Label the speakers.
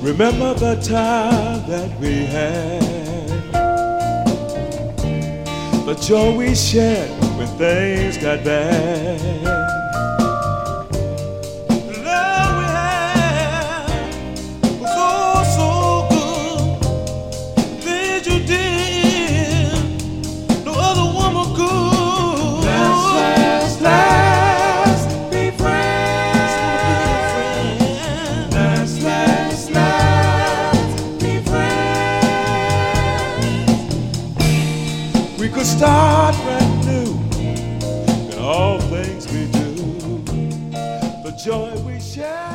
Speaker 1: Remember the time that we had, the joy we shared when things got bad. The love we had was oh so good. Things you did, no other woman could. Let's be friends. Let's be friends. We could start brand new in all things we do. The joy we share.